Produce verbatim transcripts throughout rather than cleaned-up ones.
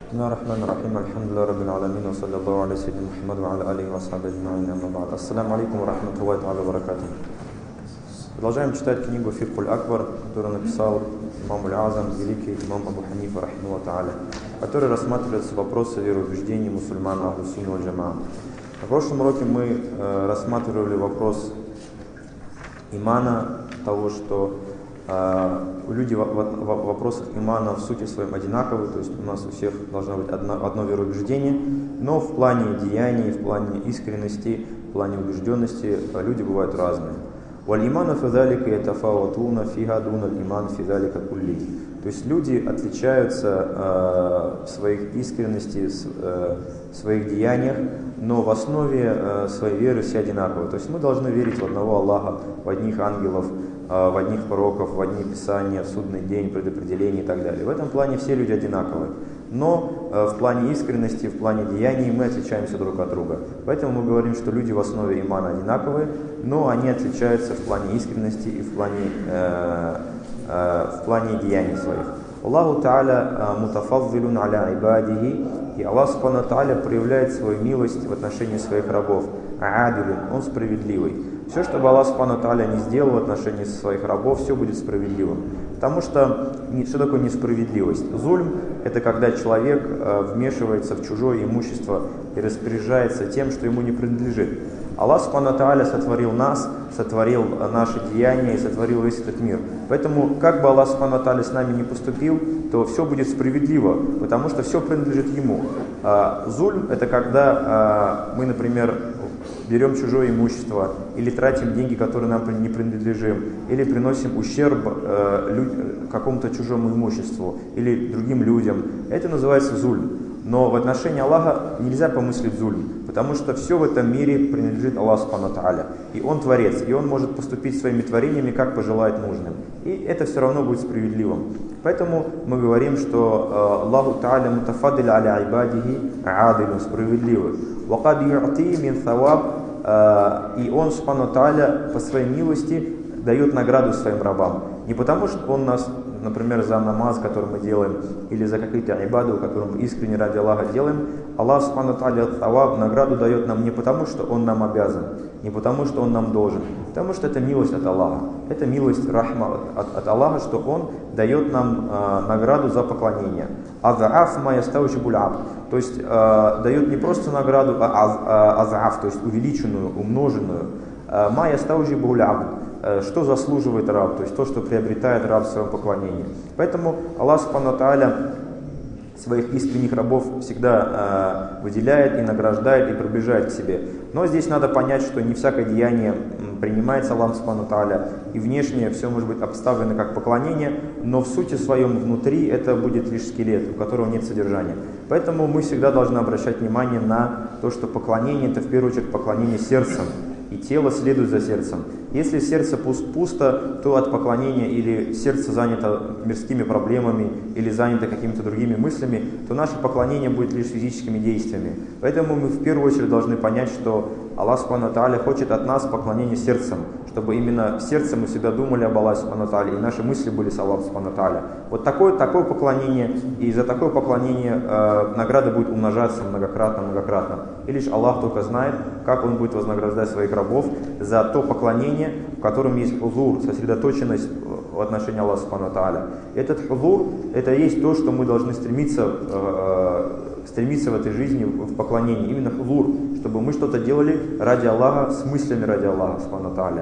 بسم الله الرحمن الرحيم الحمد لله رب العالمين وصلى الله على سيدنا محمد وعلى آله وصحبه أجمعين أما بعد. Ассаламу алейкум ва рахматуллахи ва баракатуху. Продолжаем читать книгу Фикхуль Акбар, которую написал имам Аль-Азам, великий имам Абу Ханифа, рахимахуллаху тааля, в которой рассматриваются вопросы вероубеждений мусульман Ахлу Сунна валь Джамаа. На прошлом уроке мы э, рассматривали вопрос имана, того, что э, люди в, в, в вопросах имана в сути своем одинаковы, то есть у нас у всех должно быть одно, одно вероубеждение, но в плане деяний, в плане искренности, в плане убежденности люди бывают разные. وَالْإِمَانُ فِذَلِكَ يَتَفَاوَتُونَ فِيهَا دُونَ الْإِمَانِ فِي ذَلِكَ كُلِّهِ. То есть люди отличаются э, в своих искренности, э, в своих деяниях, но в основе э, своей веры все одинаковы. То есть мы должны верить в одного Аллаха, в одних ангелов, э, в одних пророков, в одни писания, в судный день, предопределение и так далее. В этом плане все люди одинаковы. Но э, в плане искренности, в плане деяний мы отличаемся друг от друга. Поэтому мы говорим, что люди в основе имана одинаковые, но они отличаются в плане искренности и в плане, э, э, в плане деяний своих. Аллаху Та'аля мутафаддилун аля ибадихи, и Аллах Субхану Та'аля проявляет свою милость в отношении своих рабов. А'адилун, Он справедливый. Все, что бы Аллах Субхану Та'аля не сделал в отношении своих рабов, все будет справедливым. Потому что, что такое несправедливость? Зульм – это когда человек вмешивается в чужое имущество и распоряжается тем, что ему не принадлежит. Аллах Субхану Тааля сотворил нас, сотворил наши деяния и сотворил весь этот мир. Поэтому, как бы Аллах Субхану Тааля с нами не поступил, то все будет справедливо, потому что все принадлежит Ему. Зульм – это когда мы, например, берем чужое имущество, или тратим деньги, которые нам не принадлежим, или приносим ущерб какому-то чужому имуществу, или другим людям. Это называется зульм. Но в отношении Аллаха нельзя помыслить зульм, потому что все в этом мире принадлежит Аллаху Субхану Тааля. И Он Творец, и Он может поступить своими творениями, как пожелает нужным. И это все равно будет справедливым. Поэтому мы говорим, что Аллаху Тааля мутафаддиль аля ибадихи а'адилун, справедливый. Вакад ю'ти мин саваб, и Он Субхану Тааля по своей милости дает награду своим рабам. Не потому, что Он нас, например, за намаз, который мы делаем, или за какие-то ибаду, которые мы искренне ради Аллаха делаем, Аллах Субхану Тааля таваб, награду дает нам не потому, что Он нам обязан, не потому, что Он нам должен, потому что это милость от Аллаха. Это милость рахма от, от Аллаха, что Он дает нам э, награду за поклонение. Азааф ма ястаучибуль абд. То есть э, дает не просто награду, а азааф, то есть увеличенную, умноженную. Ма ястаучибуль абд. Что заслуживает раб, то есть то, что приобретает раб в своем поклонении. Поэтому Аллах Субхану Тааля своих искренних рабов всегда э, выделяет и награждает и приближает к себе. Но здесь надо понять, что не всякое деяние принимается Аллахом Субхану Тааля, и внешне все может быть обставлено как поклонение, но в сути своем внутри это будет лишь скелет, у которого нет содержания. Поэтому мы всегда должны обращать внимание на то, что поклонение — это в первую очередь поклонение сердцем, и тело следует за сердцем. Если сердце пусто, то от поклонения или сердце занято мирскими проблемами, или занято какими-то другими мыслями, то наше поклонение будет лишь физическими действиями. Поэтому мы в первую очередь должны понять, что Аллах Субхану Тааля хочет от нас поклонения сердцем, чтобы именно в сердце мы всегда думали об Аллахе Субхану Тааля, и наши мысли были с Аллахом Субхану Тааля. Вот такое, такое поклонение, и за такое поклонение э, награда будет умножаться многократно-многократно. И лишь Аллах только знает, как Он будет вознаграждать своих рабов за то поклонение, в котором есть хузур, сосредоточенность в отношении Аллаха Субхану Тааля. Этот хузур — это и есть то, что мы должны стремиться, э, стремиться в этой жизни, в поклонении. Именно хузур, чтобы мы что-то делали ради Аллаха, с мыслями ради Аллаха Субхану Тааля.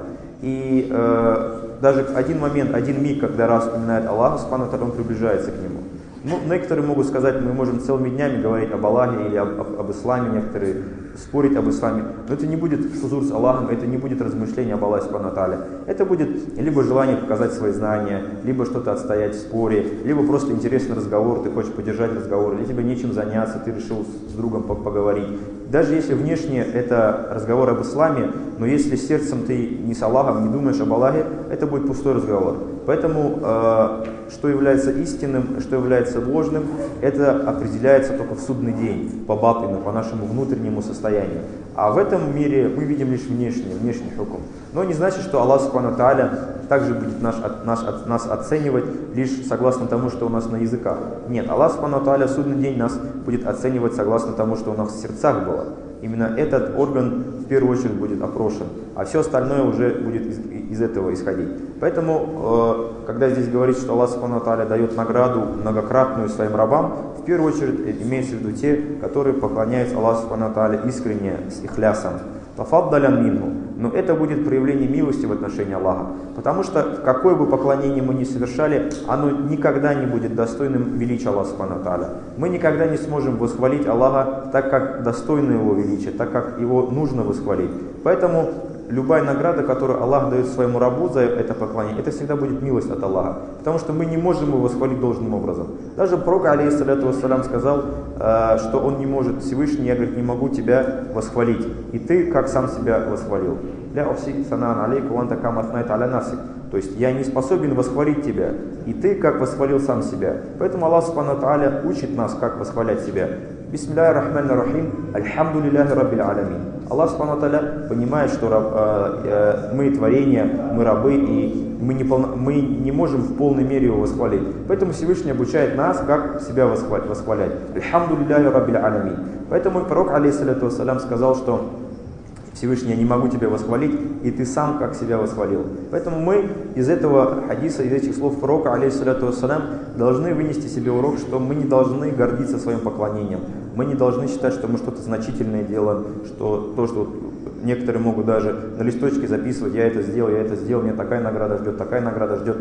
И э, даже один момент, один миг, когда раз вспоминает Аллаха Субхану Тааля, он приближается к Нему. Ну, некоторые могут сказать, мы можем целыми днями говорить об Аллахе или об, об, об исламе, некоторые спорить об исламе, но это не будет хузур с Аллахом, это не будет размышление об Аллахе Субхану Тааля. Это будет либо желание показать свои знания, либо что-то отстоять в споре, либо просто интересный разговор, ты хочешь поддержать разговор, или тебе нечем заняться, ты решил с другом поговорить. Даже если внешне это разговор об исламе, но если сердцем ты не с Аллахом, не думаешь об Аллахе, это будет пустой разговор. Поэтому, э, что является истинным, что является ложным, это определяется только в судный день, по батыну, по нашему внутреннему состоянию. А в этом мире мы видим лишь внешний, внешний хукм. Но не значит, что Аллах Субхану ва Тааля также будет наш, наш, нас оценивать лишь согласно тому, что у нас на языках. Нет, Аллах Субхану ва Тааля в судный день нас будет оценивать согласно тому, что у нас в сердцах было. Именно этот орган в первую очередь будет опрошен, а все остальное уже будет из, из этого исходить. Поэтому, э, когда здесь говорится, что Аллах Субхану ва Тааля дает награду многократную своим рабам, в первую очередь имеется в виду те, которые поклоняются Аллаху Субхану ва Тааля искренне, с ихлясом. Тафаддалян минху. Но это будет проявление милости в отношении Аллаха. Потому что какое бы поклонение мы ни совершали, оно никогда не будет достойным величия Аллаха Субхану ва Тааля. Мы никогда не сможем восхвалить Аллаха так, как достойно Его величия, так, как Его нужно восхвалить. Поэтому любая награда, которую Аллах дает своему рабу за это поклонение, это всегда будет милость от Аллаха. Потому что мы не можем его восхвалить должным образом. Даже пророк, алейхиссаляту вассалям, сказал, э, что он не может, Всевышний, я, говорит, не могу тебя восхвалить. И ты как сам себя восхвалил. То есть я не способен восхвалить тебя, и ты как восхвалил сам себя. Поэтому Аллах Субхану ва Тааля учит нас, как восхвалять себя. Бисмиллахи рахмани рахим, альхамдулиллахи раббил аламин. Аллах Субхану ва Тааля понимает, что раб, э, э, мы творения, мы рабы, и мы не, полно, мы не можем в полной мере его восхвалить. Поэтому Всевышний обучает нас, как себя восхвалять. восхвалять. Альхамдулиллахи раббил аламин. Поэтому пророк, алейхиссалату вассалям, сказал, что Всевышний, я не могу тебя восхвалить, и ты сам как себя восхвалил. Поэтому мы из этого хадиса, из этих слов пророка, алейхиссалату вассалям, должны вынести себе урок, что мы не должны гордиться своим поклонением. Мы не должны считать, что мы что-то значительное делаем, что то, что некоторые могут даже на листочке записывать, я это сделал, я это сделал, меня такая награда ждет, такая награда ждет.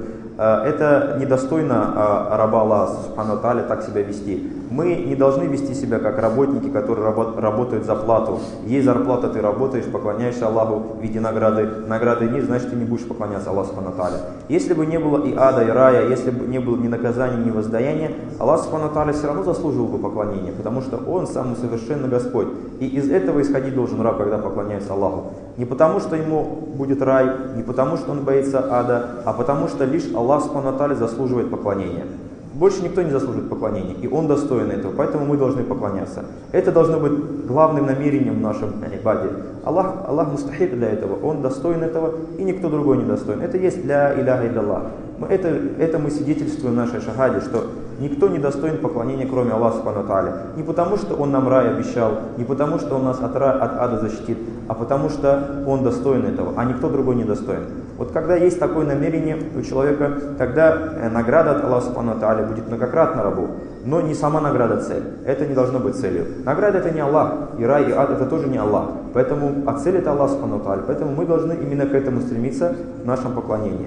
Это недостойно раба Аллаха Субхану ва Тааля так себя вести. Мы не должны вести себя как работники, которые работают за плату. Есть зарплата, ты работаешь, поклоняешься Аллаху в виде награды. Награды нет, значит ты не будешь поклоняться Аллаху Субхану ва Тааля. Если бы не было и ада, и рая, если бы не было ни наказания, ни воздаяния, Аллах Субхану ва Тааля все равно заслуживал бы поклонения, потому что Он самый совершенный Господь. И из этого исходить должен раб, когда поклоняется Аллаху. Не потому, что ему будет рай, не потому, что он боится ада, а потому, что лишь Аллах Субхану ва Тааля заслуживает поклонения. Больше никто не заслуживает поклонения, и он достоин этого, поэтому мы должны поклоняться. Это должно быть главным намерением в нашем ибаде. Аллах, Аллах мустахик для этого, Он достоин этого, и никто другой не достоин. Это есть ля иляха илля. Это, это мы свидетельствуем в нашей шахаде, что никто не достоин поклонения, кроме Аллаха Субхану ва Тааля. Не потому, что Он нам рай обещал, не потому, что Он нас от, рая, от ада защитит, а потому, что Он достоин этого, а никто другой не достоин. Вот когда есть такое намерение у человека, тогда награда от Аллаха Субхану ва Тааля будет многократно рабу, но не сама награда цель. Это не должно быть целью. Награда это не Аллах, и рай, и ад это тоже не Аллах. Поэтому, а цель это Аллах Субхану ва Тааля. Поэтому мы должны именно к этому стремиться в нашем поклонении.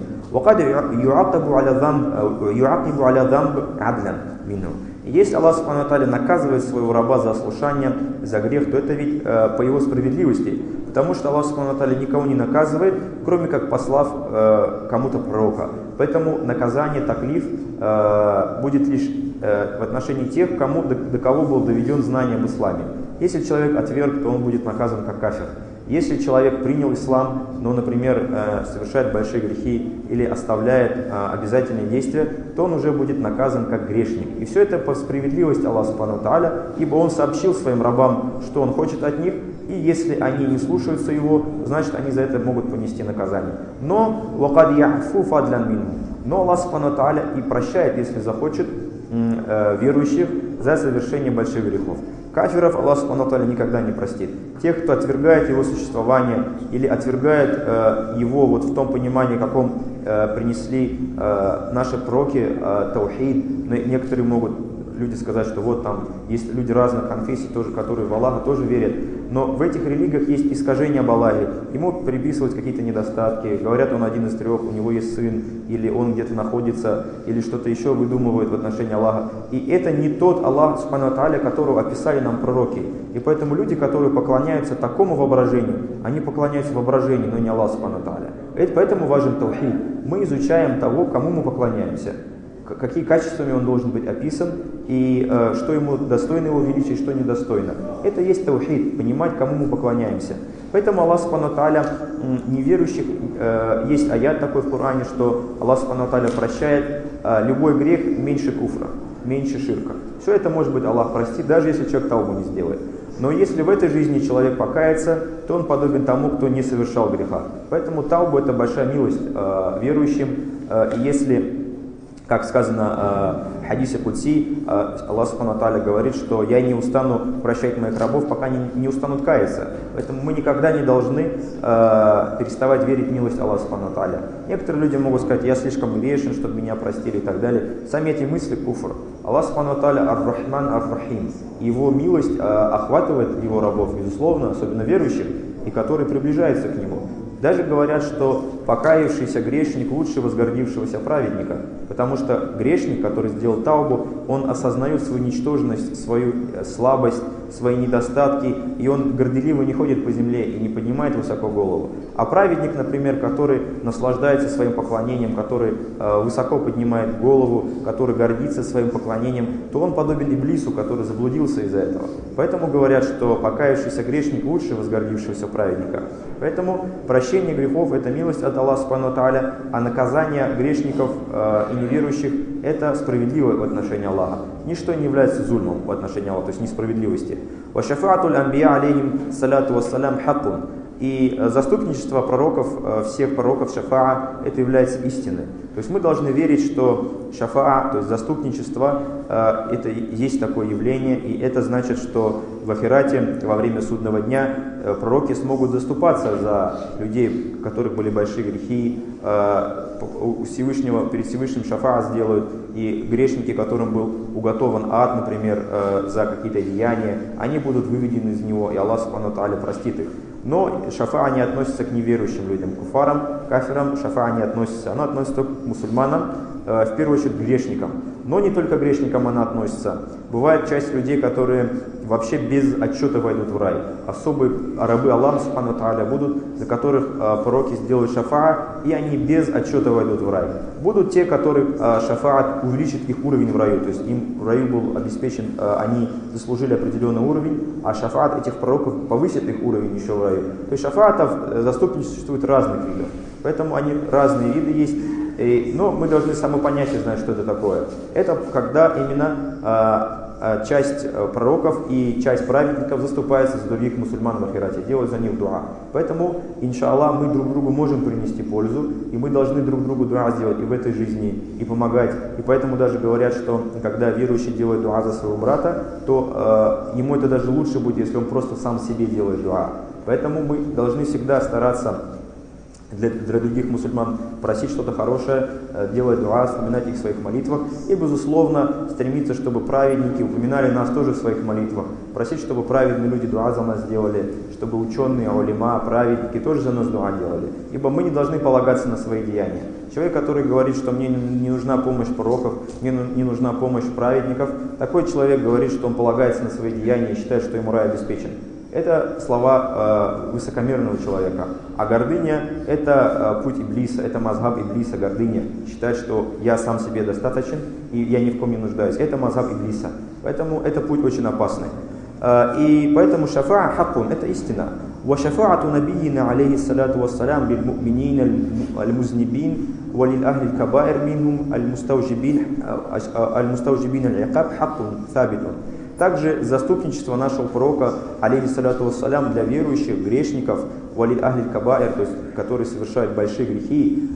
И если Аллах Субхану ва Тааля наказывает своего раба за ослушание, за грех, то это ведь э, по его справедливости. Потому что Аллах Субхану ва Тааля никого не наказывает, кроме как послав э, кому-то пророка. Поэтому наказание, таклиф, э, будет лишь э, в отношении тех, кому, до, до кого был доведен знание об исламе. Если человек отверг, то он будет наказан как кафир. Если человек принял ислам, но, например, совершает большие грехи или оставляет обязательные действия, то он уже будет наказан как грешник. И все это по справедливости Аллаха Субхану ва Тааля, ибо Он сообщил своим рабам, что Он хочет от них, и если они не слушаются Его, значит они за это могут понести наказание. Но Но Аллах Субхану ва Тааля и прощает, если захочет, верующих за совершение больших грехов. Кафиров Аллах Субхану ва Тааля никогда не простит. Тех, кто отвергает его существование или отвергает э, его вот в том понимании, каком э, принесли э, наши пророки э, таухид. Некоторые могут люди сказать, что вот там есть люди разных конфессий, тоже, которые в Аллаха тоже верят. Но в этих религиях есть искажения об Аллахе. Ему приписывают какие-то недостатки. Говорят, он один из трех, у него есть сын, или он где-то находится, или что-то еще выдумывают в отношении Аллаха. И это не тот Аллах, Субхану ва Тааля, которого описали нам пророки. И поэтому люди, которые поклоняются такому воображению, они поклоняются воображению, но не Аллаху, Субхану ва Тааля. И поэтому важен таухид. Мы изучаем того, кому мы поклоняемся. Какие качествами он должен быть описан, и э, что ему достойно его величия, и что недостойно. Это есть таухид, понимать, кому мы поклоняемся. Поэтому Аллах Субхану ва Тааля неверующих, э, есть аят такой в Коране, что Аллах Субхану ва Тааля прощает э, любой грех меньше куфра, меньше ширка. Все это может быть Аллах простит, даже если человек таубу не сделает. Но если в этой жизни человек покается, то он подобен тому, кто не совершал греха. Поэтому таубу — это большая милость э, верующим. Э, и если, как сказано э, в хадисе Кудси, э, Аллах Субхану ва Тааля говорит, что я не устану прощать моих рабов, пока они не устанут каяться. Поэтому мы никогда не должны э, переставать верить в милость Аллаха Субхану ва Тааля. Некоторые люди могут сказать: я слишком грешен, чтобы меня простили и так далее. Сами эти мысли куфр. Аллах Субхану ва Тааля ар-Рахман ар-Рахим. Его милость э, охватывает его рабов, безусловно, особенно верующих, и которые приближаются к нему. Даже говорят, что покаявшийся грешник лучше возгордившегося праведника, потому что грешник, который сделал таубу, он осознает свою ничтожность, свою слабость, свои недостатки, и он горделиво не ходит по земле и не поднимает высоко голову. А праведник, например, который наслаждается своим поклонением, который э, высоко поднимает голову, который гордится своим поклонением, то он подобен Иблису, который заблудился из-за этого. Поэтому говорят, что покаявшийся грешник лучше возгордившегося праведника. Поэтому прощение грехов — это милость от Аллаха Субхану ва Тааля, а наказание грешников э, и неверующих — это справедливое в отношении Аллаха. Ничто не является зульмом в отношении Аллаха, то есть несправедливости. «Ва шафаатуль амбия алейхим салату вассалям хаккун». И заступничество пророков, всех пророков, шафаа, это является истиной. То есть мы должны верить, что шафаа, то есть заступничество, это есть такое явление, и это значит, что в ахирате во время судного дня пророки смогут заступаться за людей, у которых были большие грехи, у Всевышнего, перед Всевышним шафаа сделают, и грешники, которым был уготован ад, например, за какие-то деяния, они будут выведены из него, и Аллах Субхану ва Тааля простит их. Но шафаа не относится к неверующим людям, к куфарам, кафирам шафаа не относится. Она относится только к мусульманам, э, в первую очередь к грешникам. Но не только к грешникам она относится. Бывает часть людей, которые вообще без отчета войдут в рай. Особые рабы Аллаха Субхану ва Тааля будут, за которых э, пророки сделают шафаа, и они без отчета войдут в рай. Будут те, которые э, шафаат увеличит их уровень в раю, то есть им в раю был обеспечен, э, они заслужили определенный уровень, а шафаат этих пророков повысит их уровень еще в раю. То есть шафаатов, э, заступничеств существует разных видов, поэтому они разные виды есть. И, но мы должны само понятие знать, что это такое. Это когда именно э, часть пророков и часть праведников заступается за других мусульман в ахирате, делают за них дуа. Поэтому, иншаллах, мы друг другу можем принести пользу, и мы должны друг другу дуа сделать и в этой жизни, и помогать. И поэтому даже говорят, что когда верующий делает дуа за своего брата, то э, ему это даже лучше будет, если он просто сам себе делает дуа. Поэтому мы должны всегда стараться Для, для других мусульман просить что-то хорошее, делать дуа, вспоминать их в своих молитвах и, безусловно, стремиться, чтобы праведники упоминали нас тоже в своих молитвах, просить, чтобы праведные люди дуа за нас делали, чтобы ученые, улема, праведники тоже за нас дуа делали, ибо мы не должны полагаться на свои деяния. Человек, который говорит, что мне не нужна помощь пророков, мне не нужна помощь праведников, такой человек говорит, что он полагается на свои деяния и считает, что ему рай обеспечен. Это слова э, высокомерного человека. А гордыня – это э, путь Иблиса, это мазхаб Иблиса, гордыня. Считать, что я сам себе достаточен и я ни в ком не нуждаюсь. Это мазхаб Иблиса. Поэтому это путь очень опасный. Э, и поэтому шафаа хакун – это истина. Ва шафаату набийина алейхи салату вассалям биль му'минин аль-музнибин ва лил ахли кабаир минхум аль-мустаужибин аль-мустаужибин аль-икаб хакун сабитун. Также заступничество нашего пророка, алейхи салату вассалям, для верующих, грешников, валиль ахлиль кабаир, то есть которые совершают большие грехи,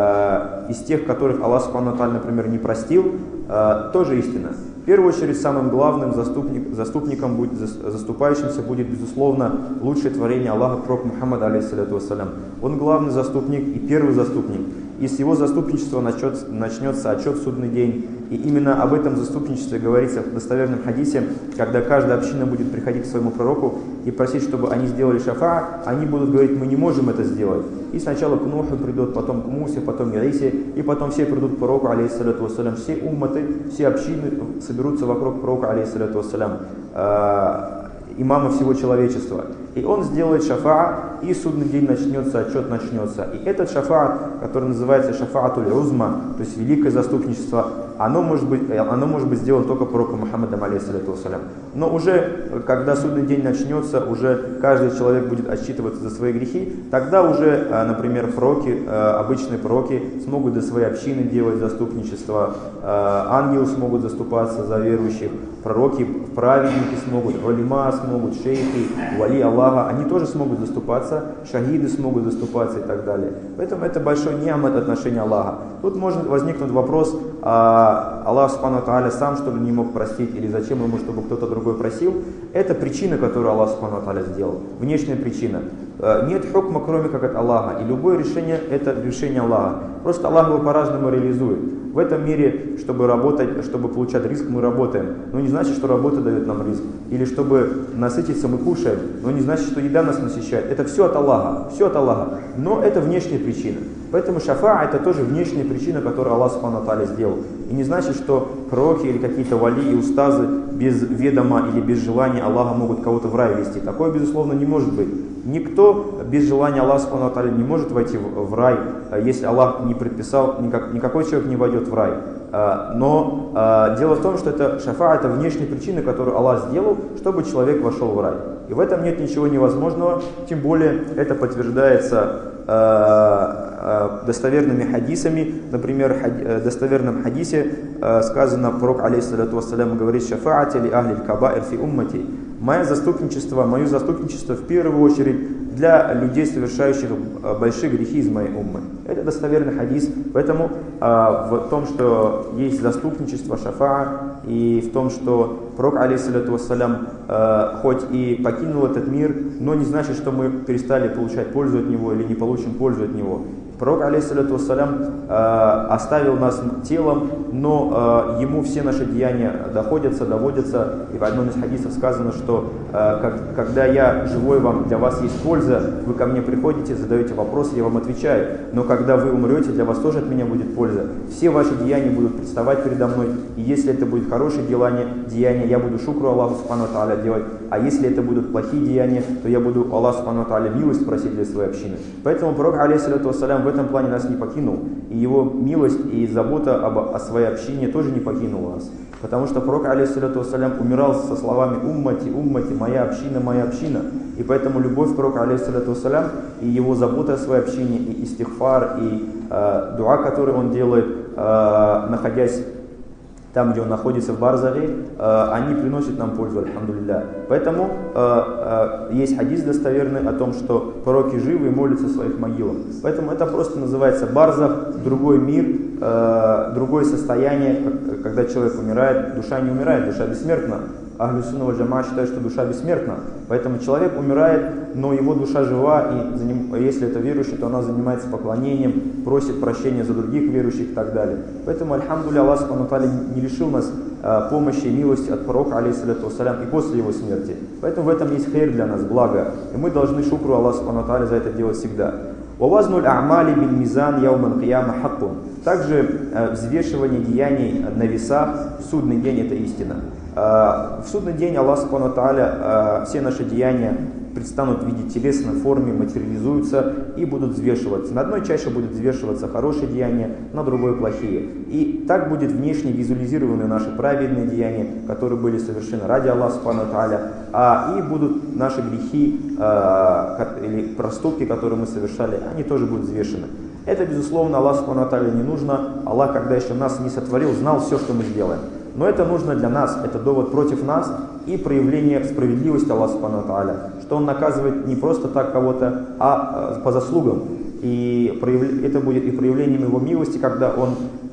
э, из тех, которых Аллах Субхану ва Тааля, например, не простил, э, тоже истина. В первую очередь, самым главным заступник, заступником, будет, заступающимся будет, безусловно, лучшее творение Аллаха, пророк Мухаммад, алейхи салату вассалям. Он главный заступник и первый заступник. И с его заступничества начнется, начнется отчет в судный день. И именно об этом заступничестве говорится в достоверном хадисе, когда каждая община будет приходить к своему пророку и просить, чтобы они сделали шафа, они будут говорить: мы не можем это сделать. И сначала к Нуху придут, потом к Мусе, потом к Иисе, и потом все придут к пророку, алейхиссалату вассалям. Все умматы, все общины соберутся вокруг пророка, алейхиссалату вассалям. имама всего человечества. И он сделает шафаа, и судный день начнется, отчет начнется. И этот шафаат, который называется шафаатуль узма, то есть великое заступничество, оно может быть, оно может быть сделано только пророком Мухаммадом, алейхиссалату вассалям. Но уже, когда судный день начнется, уже каждый человек будет отсчитываться за свои грехи, тогда уже, например, пророки, обычные пророки смогут для своей общины делать заступничество, ангелы смогут заступаться за верующих, пророки, праведники смогут, улема смогут, шейхи, вали Аллаха, они тоже смогут заступаться, шахиды смогут заступаться и так далее. Поэтому это большой неамат отношения Аллаха. Тут может возникнуть вопрос, а Аллах Субхану ва Тааля сам что ли не мог простить, или зачем ему, чтобы кто-то другой просил. Это причина, которую Аллах Субхану ва Тааля сделал, внешняя причина. Нет хукма, кроме как от Аллаха, и любое решение это решение Аллаха. Просто Аллах его по-разному реализует. В этом мире, чтобы работать, чтобы получать риск, мы работаем. Но не значит, что работа дает нам риск. Или чтобы насытиться, мы кушаем. Но не значит, что еда нас насыщает. Это все от Аллаха. Все от Аллаха. Но это внешняя причина. Поэтому шафаа это тоже внешняя причина, которую Аллах Субхану ва Тааля сделал. И не значит, что пророки или какие-то вали и устазы без ведома или без желания Аллаха могут кого-то в рай вести. Такое, безусловно, не может быть. Никто без желания Аллаха Субхану ва Тааля не может войти в, в рай, если Аллах не предписал, никак, никакой человек не войдет в рай. Но дело в том, что это шафа, это внешняя причина, которую Аллах сделал, чтобы человек вошел в рай. И в этом нет ничего невозможного, тем более это подтверждается достоверными хадисами. Например, в достоверном хадисе сказано, пророк алейхиссалату вассалям говорит: «Шафаати ли ахли кабаир фи уммати». Мое заступничество, мое заступничество в первую очередь для людей, совершающих большие грехи из моей уммы. Это достоверный хадис. Поэтому в том, что есть заступничество, шафаа, и в том, что пророк алейхиссалату вассалям хоть и покинул этот мир, но не значит, что мы перестали получать пользу от него или не получим пользу от него. Пророк алейхиссалату вассалям э, оставил нас телом, но э, ему все наши деяния доходятся, доводятся. И в одном из хадисов сказано, что э, как, когда я живой, вам, для вас есть польза, вы ко мне приходите, задаете вопросы, я вам отвечаю. Но когда вы умрете, для вас тоже от меня будет польза. Все ваши деяния будут представать передо мной. И если это будет хорошее деяние, деяние я буду шукру Аллаху Субхану ва Тааля делать. А если это будут плохие деяния, то я буду Аллаху Субхану ва Тааля милость просить для своей общины. Поэтому пророк алейхиссалату вассалям в этом плане нас не покинул, и его милость и забота об, о своей общине тоже не покинула нас. Потому что пророк алейхиссалату вассалям умирал со словами «уммати, уммати», «моя община, моя община». И поэтому любовь пророка алейхиссалату вассалям и его забота о своей общине, и истихфар, и э, дуа, который он делает, э, находясь там, где он находится в барзахе, э, они приносят нам пользу, альхамдулилля. Поэтому э, э, есть хадис достоверный о том, что пророки живы и молятся в своих могилах. Поэтому это просто называется барзах, другой мир, э, другое состояние, когда человек умирает. Душа не умирает, душа бессмертна. Ахлю сунна валь джамаа считают, что душа бессмертна. Поэтому человек умирает, но его душа жива, и за ним, если это верующий, то она занимается поклонением, просит прощения за других верующих и так далее. Поэтому, альхамдулилля, Аллах Субхану ва Тааля не лишил нас э, помощи и милости от пророка, алейхиссалату вассалям, и после его смерти. Поэтому в этом есть хейр для нас, благо. И мы должны шукру Аллаху Субхану ва Тааля за это делать всегда. «Вавазнуль а'мали биль мизан яуман кияма хаккун». Также э, взвешивание деяний на весах в судный день – это истина. Э, в судный день Аллах Субхану ва Тааля э, все наши деяния предстанут в виде телесной формы, материализуются и будут взвешиваться. На одной чаше будут взвешиваться хорошие деяния, на другой плохие. И так будет внешне визуализированы наши праведные деяния, которые были совершены ради Аллаха Субхану ва Тааля, а и будут наши грехи э, или проступки, которые мы совершали, они тоже будут взвешены. Это, безусловно, Аллаху Субхану ва Тааля не нужно. Аллах, когда еще нас не сотворил, знал все, что мы сделаем. Но это нужно для нас, это довод против нас и проявление справедливости Аллаха Субхану ва Тааля, что Он наказывает не просто так кого-то, а по заслугам. И это будет и проявлением Его милости, когда Он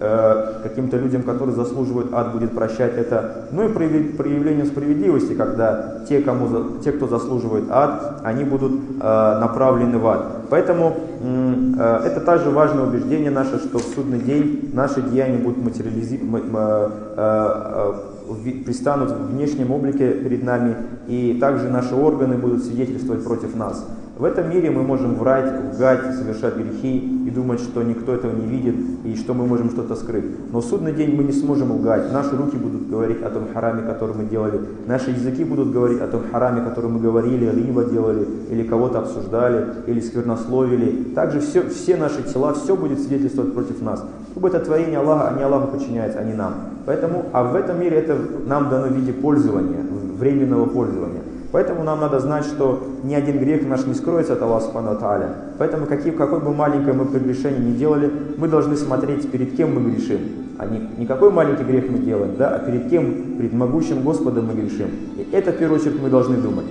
э, каким-то людям, которые заслуживают ад, будет прощать это. Ну и проявлением справедливости, когда те, кому, те кто заслуживает ад, они будут э, направлены в ад. Поэтому э, это также важное убеждение наше, что в судный день наши деяния будут материализированы, э, э, э, пристанут в внешнем облике перед нами, и также наши органы будут свидетельствовать против нас. В этом мире мы можем врать, лгать, совершать грехи и думать, что никто этого не видит и что мы можем что-то скрыть. Но в судный день мы не сможем лгать. Наши руки будут говорить о том хараме, который мы делали. Наши языки будут говорить о том хараме, который мы говорили, либо делали, или кого-то обсуждали, или сквернословили. Также все, все наши тела, все будет свидетельствовать против нас. Ибо это творение Аллаха, они Аллаху подчиняются, а не нам. Поэтому, а в этом мире это нам дано в виде пользования, временного пользования. Поэтому нам надо знать, что ни один грех наш не скроется от Аллаха Субхану ва Тааля. Поэтому какие, какое бы маленькое мы прегрешение ни делали, мы должны смотреть, перед кем мы грешим. А не, не какой маленький грех мы делаем, да, а перед кем, перед могущим Господом мы грешим. И это в первую очередь мы должны думать.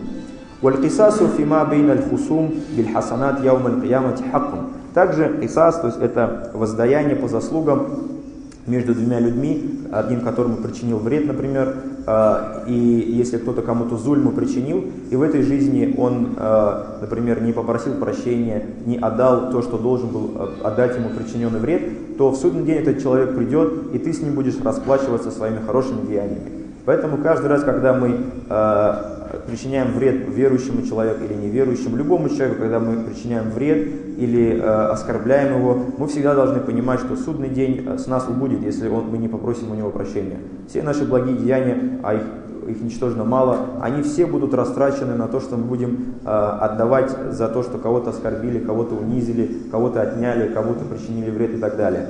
Также кисас, то есть это воздаяние по заслугам между двумя людьми, один которому причинил вред, например, и если кто-то кому-то зульму причинил, и в этой жизни он, например, не попросил прощения, не отдал то, что должен был отдать ему причиненный вред, то в судный день этот человек придет, и ты с ним будешь расплачиваться своими хорошими деяниями. Поэтому каждый раз, когда мы причиняем вред верующему человеку или неверующему, любому человеку, когда мы причиняем вред или э, оскорбляем его, мы всегда должны понимать, что судный день с нас убудет, если он, мы не попросим у него прощения. Все наши благие деяния, а их, их ничтожно мало, они все будут растрачены на то, что мы будем э, отдавать за то, что кого-то оскорбили, кого-то унизили, кого-то отняли, кого-то причинили вред и так далее.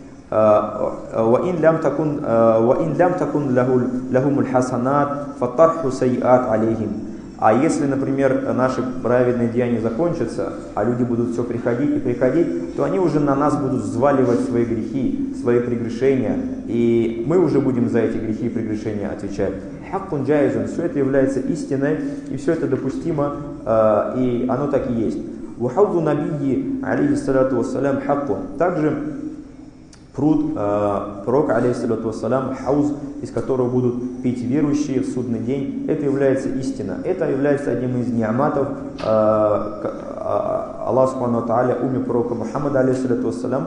وَإِنْ لَمْ تَكُنْ لَهُمُ الْحَسَنَاتِ فَطَرْحُ سَيِّئَاتِ عَلَيْهِمْ. А если, например, наши праведные деяния закончатся, а люди будут все приходить и приходить, то они уже на нас будут взваливать свои грехи, свои прегрешения, и мы уже будем за эти грехи и прегрешения отвечать. Хаккун джайзун, все это является истиной, и все это допустимо, и оно так и есть. Вахауду набии, алейхиссалату вассалям, хаккун. Также пруд э, пророка, алейхиссалату вассалям, хауз, из которого будут пить верующие в судный день, это является истина. Это является одним из ниаматов э, Аллаха Субхану ва Тааля, уме пророка Мухаммада, алейхиссалату вассалям.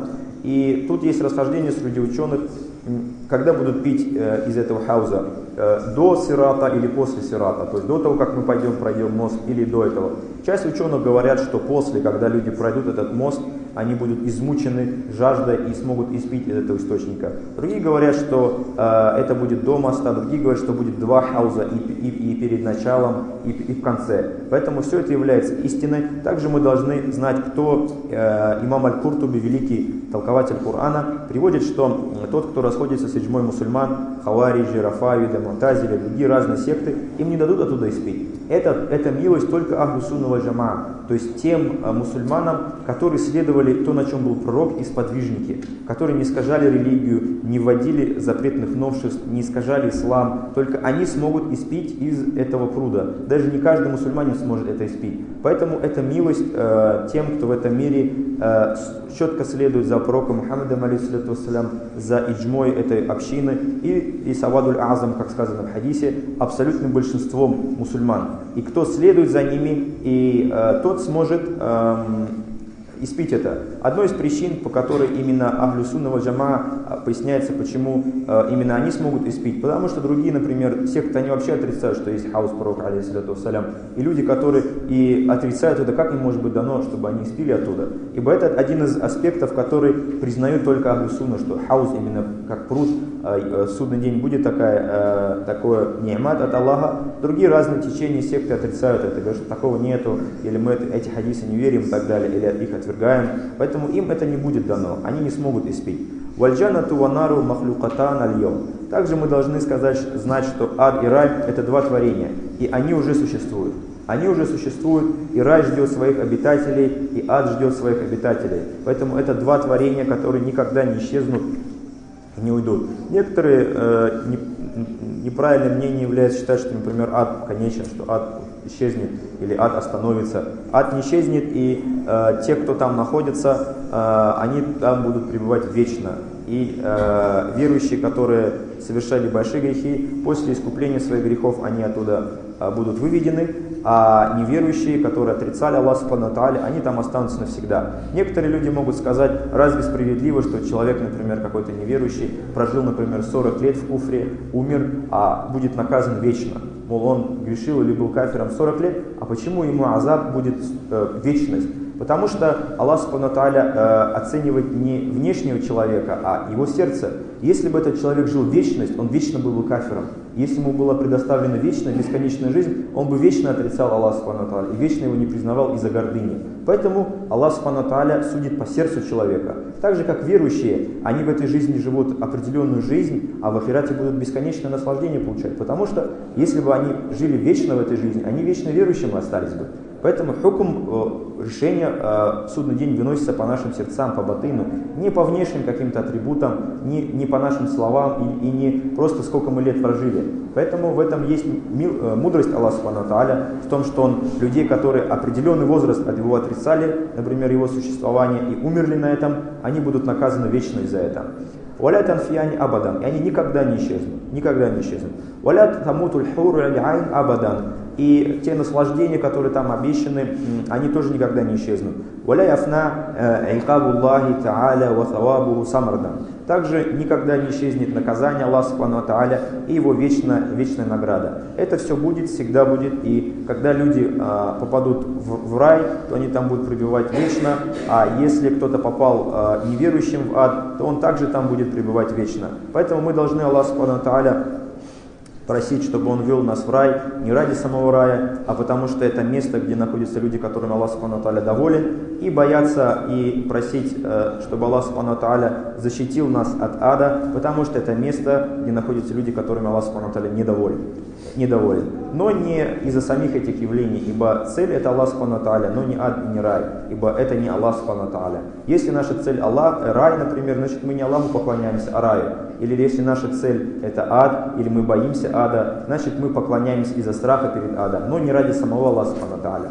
И тут есть расхождение среди ученых, когда будут пить э, из этого хауза, э, до сирата или после сирата, то есть до того, как мы пойдем, пройдем мост, или до этого. Часть ученых говорят, что после, когда люди пройдут этот мост, они будут измучены жаждой и смогут испить из этого источника. Другие говорят, что э, это будет до моста, другие говорят, что будет два хауза и, и, и перед началом, и, и в конце. Поэтому все это является истиной. Также мы должны знать, кто э, имам Аль-Куртуби, великий толкователь Корана, приводит, что тот, кто расходится с иджмой мусульман, хавариджи, рафавиды, мутазили, другие разные секты, им не дадут оттуда испить. Это, это милость только ахлю сунна валь джамаа, то есть тем э, мусульманам, которые следовали то, на чем был пророк, и сподвижники, которые не искажали религию, не вводили запретных новшеств, не искажали ислам, только они смогут испить из этого пруда. Даже не каждый мусульманин сможет это испить. Поэтому это милость э, тем, кто в этом мире э, четко следует за пророком Мухаммадом, алейхиссалату вассалям, за иджмой этой общины и, и савадуль азам, как сказано в хадисе, абсолютным большинством мусульман. И кто следует за ними, и э, тот сможет э, испить это. Одной из причин, по которой именно ахлю сунна валь джамаа, поясняется, почему э, именно они смогут испить. Потому что другие, например, секты, они вообще отрицают, что есть хауз пророка, алейхиссалату вассалям. И люди, которые и отрицают это, как им может быть дано, чтобы они испили оттуда. Ибо это один из аспектов, который признают только ахлю сунна, что хауз именно как пруд, э, судный день будет такая, э, такое ни'мат от Аллаха. Другие разные течения секты отрицают это, говорят, что такого нету, или мы эти хадисы не верим и так далее, или их отвергаем. Поэтому им это не будет дано, они не смогут испить. Вальджанату ванару махлюкатан аль-йом. Также мы должны сказать, знать, что ад и рай это два творения, и они уже существуют. Они уже существуют, и рай ждет своих обитателей, и ад ждет своих обитателей. Поэтому это два творения, которые никогда не исчезнут, не уйдут. Некоторые э, не, неправильное мнение является считать, что, например, ад конечен, что ад исчезнет или ад остановится. Ад не исчезнет, и э, те, кто там находится, э, они там будут пребывать вечно. И э, верующие, которые совершали большие грехи, после искупления своих грехов они оттуда э, будут выведены, а неверующие, которые отрицали Аллаха Субхану ва Тааля, они там останутся навсегда. Некоторые люди могут сказать, разве справедливо, что человек, например, какой-то неверующий, прожил, например, сорок лет в куфре, умер, а будет наказан вечно. мол, он грешил или был кафиром сорок лет, а почему ему азаб будет э, вечность? Потому что Аллах Субхану ва Тааля э, оценивает не внешнего человека, а его сердце. Если бы этот человек жил вечность, он вечно был бы кафиром. Если ему была предоставлена вечная, бесконечная жизнь, он бы вечно отрицал Аллаха Субхану ва Тааля и вечно его не признавал из-за гордыни. Поэтому Аллах Субхану ва Тааля судит по сердцу человека. Так же, как верующие, они в этой жизни живут определенную жизнь, а в ахирате будут бесконечное наслаждение получать. Потому что, если бы они жили вечно в этой жизни, они вечно верующими остались бы. Поэтому хукм, решение в судный день выносится по нашим сердцам, по батыну, не по внешним каким-то атрибутам, не, не по нашим словам и, и не просто сколько мы лет прожили. Поэтому в этом есть мудрость Аллаха Субхану ва Тааля, в том, что Он людей, которые определенный возраст от его отрицали, например, его существование, и умерли на этом, они будут наказаны вечно из-за этого. «Валя танфияни абадан», и они никогда не исчезнут, никогда не исчезнут. «Валя тамутуль хуру айн абадан», и те наслаждения, которые там обещаны, они тоже никогда не исчезнут. «Валя яфна айкабуллахи та'аля ва thawабуху самардан». Также никогда не исчезнет наказание Аллаха Субхану ва Тааля и его вечная, вечная награда. Это все будет, всегда будет. И когда люди а, попадут в, в рай, то они там будут пребывать вечно. А если кто-то попал а, неверующим в ад, то он также там будет пребывать вечно. Поэтому мы должны Аллаха Субхану ва Тааля просить, чтобы Он вел нас в рай, не ради самого рая, а потому что это место, где находятся люди, которым Аллах Субхану ва Тааля доволен, и бояться и просить, чтобы Аллах Субхану ва Тааля защитил нас от ада, потому что это место, где находятся люди, которыми Аллах Субхану ва Тааля недоволен. недоволен. Но не из-за самих этих явлений, ибо цель это Аллах Субхану ва Тааля, но не ад и не рай, ибо это не Аллах Субхану ва Тааля. Если наша цель Аллах, рай, например, значит мы не Аллаху поклоняемся, а раю. Или если наша цель это ад, или мы боимся ада, значит мы поклоняемся из-за страха перед адом, но не ради самого Аллаха Субхану ва Тааля.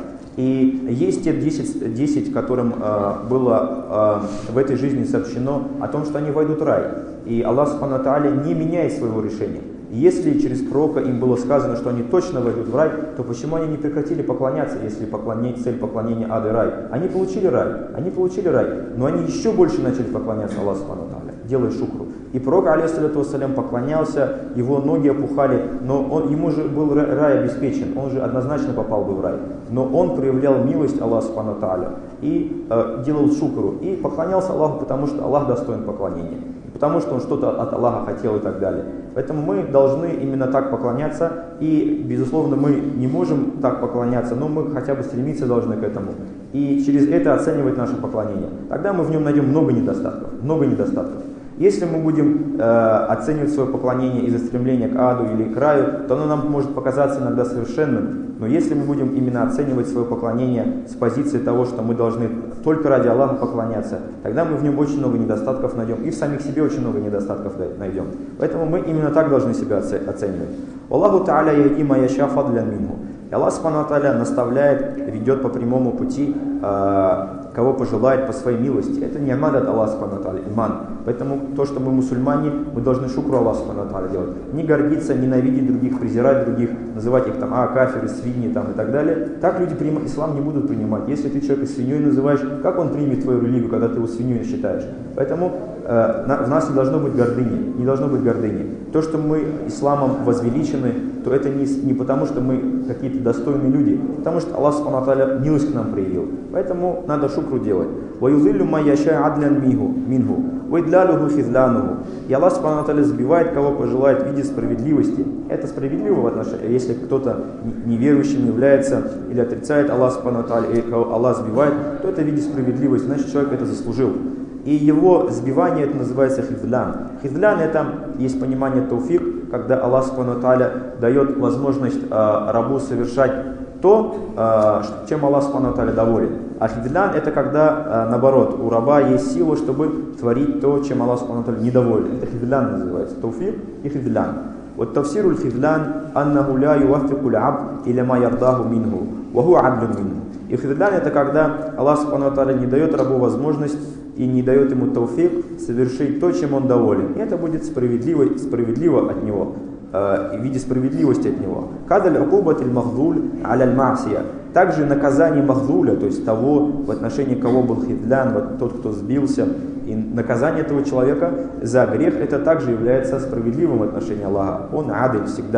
И есть те десять, десять которым э, было э, в этой жизни сообщено о том, что они войдут в рай. И Аллах Субхану ва Тааля не меняет своего решения. Если через пророка им было сказано, что они точно войдут в рай, то почему они не прекратили поклоняться, если поклонять, цель поклонения ада и рай? Они получили рай, они получили рай, но они еще больше начали поклоняться Аллаху Субхану ва Тааля, делая шукру. И пророк, алейхиссалату вассалям, поклонялся, его ноги опухали, но он, ему же был рай обеспечен, он же однозначно попал бы в рай. Но он проявлял милость Аллаху Субхану ва Тааля и э, делал шукру, и поклонялся Аллаху, потому что Аллах достоин поклонения. Потому что он что-то от Аллаха хотел и так далее. Поэтому мы должны именно так поклоняться. И, безусловно, мы не можем так поклоняться, но мы хотя бы стремиться должны к этому. И через это оценивать наше поклонение. Тогда мы в нем найдем много недостатков. Много недостатков. Если мы будем э, оценивать свое поклонение из-за стремления к аду или к раю, то оно нам может показаться иногда совершенным. Но если мы будем именно оценивать свое поклонение с позиции того, что мы должны только ради Аллаха поклоняться, тогда мы в нем очень много недостатков найдем. И в самих себе очень много недостатков найдем. Поэтому мы именно так должны себя оценивать. Аллаху Та'аля яхди ма яша фадлян минху. И Аллах Субхану ва Тааля наставляет, ведет по прямому пути, э, кого пожелает по своей милости. Это не амад от Аллаха Субхану ва Тааля, иман. Поэтому то, что мы мусульмане, мы должны шукру Аллаху Субхану ва Тааля делать. Не гордиться, ненавидеть других, презирать других, называть их там, а, кафиры, свиньи там, и так далее. Так люди приним... ислам не будут принимать. Если ты человека свиньей называешь, как он примет твою религию, когда ты его свиньей считаешь? Поэтому э, на, в нас не должно быть гордыни. Не должно быть гордыни. То, что мы исламом возвеличены, то это не, не потому, что мы какие-то достойные люди, потому что Аллах Субхану ва Тааля милость к нам проявил. Поэтому надо шукру делать. وَيُذِلُّ مَا يَشَاءُ عَدْلًا مِنْهُ وَيُضْلَلُهُ خِذْلَانُهُ. И Аллах Субхану ва Тааля сбивает, кого пожелает, в виде справедливости. Это справедливо в отношении, если кто-то неверующим является или отрицает Аллах Субхану ва Тааля, и кого Аллах сбивает, то это в виде справедливости, значит человек это заслужил. И его сбивание это называется хизлян. Хизлян это есть понимание тауфик, когда Аллах Субхану ва Тааля дает возможность э, рабу совершать то, э, чем Аллах Субхану ва Тааля доволен. А хизлян это когда э, наоборот, у раба есть сила, чтобы творить то, чем Аллах Субхану ва Тааля недоволен. Это хизлян называется. Тауфик и хизлян. Вот тавсиру аль-хизлян аннаху ла юваффику аль-абд иля ма ярдаху минху ва хуа адлун минху. И хизлян это когда Аллах Субхану ва Тааля не дает рабу возможность и не дает ему тауфик совершить то, чем он доволен. И это будет справедливо, справедливо от него, э, в виде справедливости от него. Кадаль укубатиль махдуль аляль ма'сия. Также наказание махдуля, то есть того, в отношении кого был хизлян, вот тот, кто сбился, и наказание этого человека за грех, это также является справедливым в отношении Аллаха. Он адель всегда.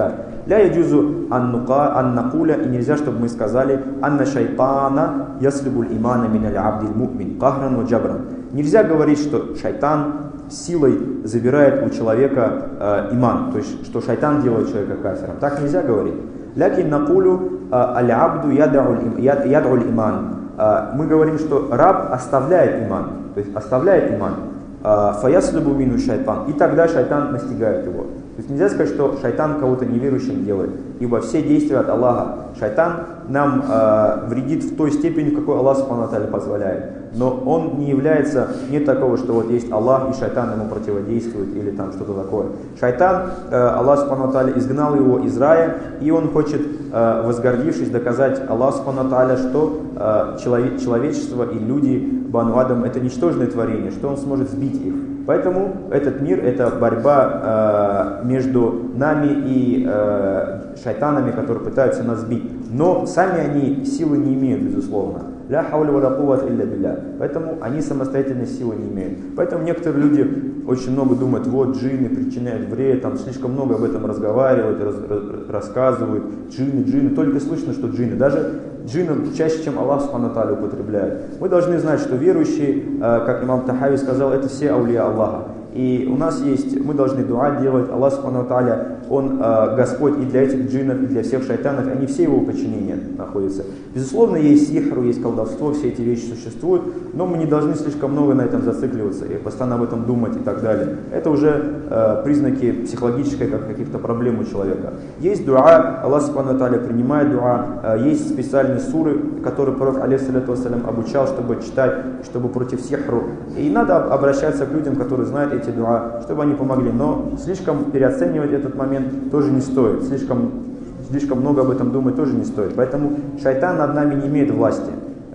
Ля яджузу аннакуля, и нельзя, чтобы мы сказали, анна шайтана яслибуль имана миналь абдиль му'мин, кахран ва джабран. Нельзя говорить, что шайтан силой забирает у человека э, иман, то есть, что шайтан делает человека кафиром. Так нельзя говорить. Лякин накулю аль-абду яд'уль иман. Мы говорим, что раб оставляет иман, то есть оставляет иман. Фаяслибу мину шайтан. И тогда шайтан настигает его. То есть нельзя сказать, что шайтан кого-то неверующим делает, ибо все действия от Аллаха. Шайтан нам э, вредит в той степени, в какой Аллах субхану ва тааля позволяет. Но он не является, нет такого, что вот есть Аллах и шайтан ему противодействует или там что-то такое. Шайтан, э, Аллах субхану ва тааля изгнал его из рая, и он хочет, э, возгордившись, доказать Аллаху субхану ва тааля, что э, человек, человечество и люди, Бану Адам, это ничтожное творение, что он сможет сбить их. Поэтому этот мир — это борьба э, между нами и э, шайтанами, которые пытаются нас сбить. Но сами они силы не имеют, безусловно. Ля хауля ва ля куввата илля билля. Поэтому они самостоятельной силы не имеют. Поэтому некоторые люди очень много думают, вот джинны причиняют вред, там слишком много об этом разговаривают, раз, раз, рассказывают. Джинны, джинны, только слышно, что джинны. Даже джинны чаще, чем Аллах субхану ва тааля употребляет. Мы должны знать, что верующие, как имам Тахави сказал, это все аулия Аллаха. И у нас есть, мы должны дуа делать, Аллах субхану ва тааля, Он э, Господь и для этих джиннов, и для всех шайтанов, они все его подчинения находятся. Безусловно, есть сихру, есть колдовство, все эти вещи существуют, но мы не должны слишком много на этом зацикливаться и постоянно об этом думать и так далее. Это уже э, признаки психологической как, каких-то проблем у человека. Есть дуа, Аллах субхану ва тааля принимает дуа, э, есть специальные суры, которые пророк алейхиссалату вассалям обучал, чтобы читать, чтобы против сихру. И надо обращаться к людям, которые знают эти дуа, чтобы они помогли. Но слишком переоценивать этот момент тоже не стоит. Слишком, слишком много об этом думать тоже не стоит. Поэтому шайтан над нами не имеет власти.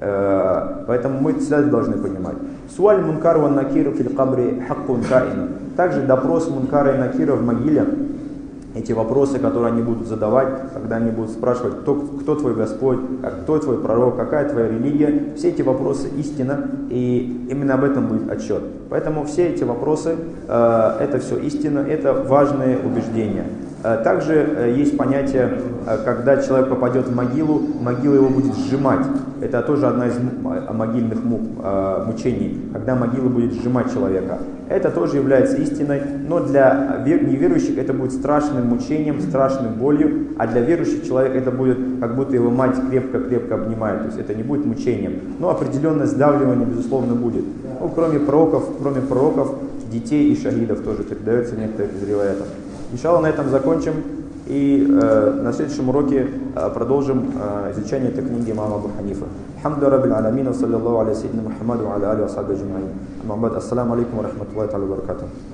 Поэтому мы всегда должны понимать. Суаль мункар ва накир фил кабри хаккун каин. Также допрос мункара и накира в могиле. Эти вопросы, которые они будут задавать, когда они будут спрашивать, кто, кто твой Господь, кто твой пророк, какая твоя религия, все эти вопросы истина, и именно об этом будет отчет. Поэтому все эти вопросы, э, это все истина, это важные убеждения. Э, также э, есть понятие, э, когда человек попадет в могилу, могила его будет сжимать. Это тоже одна из могильных мук, э, мучений, когда могила будет сжимать человека. Это тоже является истиной, но для неверующих это будет страшным мучением, страшной болью, а для верующих человек это будет, как будто его мать крепко-крепко обнимает, то есть это не будет мучением. Но определенное сдавливание, безусловно, будет. Ну, кроме пророков, кроме пророков, детей и шахидов тоже передается в некоторых из риваятов. Иншаллах, на этом закончим. И э, на следующем уроке э, продолжим э, изучение этой книги имама Абу Ханифа. Хамду раббил аламин, саллаллаху аля сайидина Мухаммаду, аля али ва асхаби аджмаин. Ассаламу алейкум ва рахматуллахи ва баракатуху.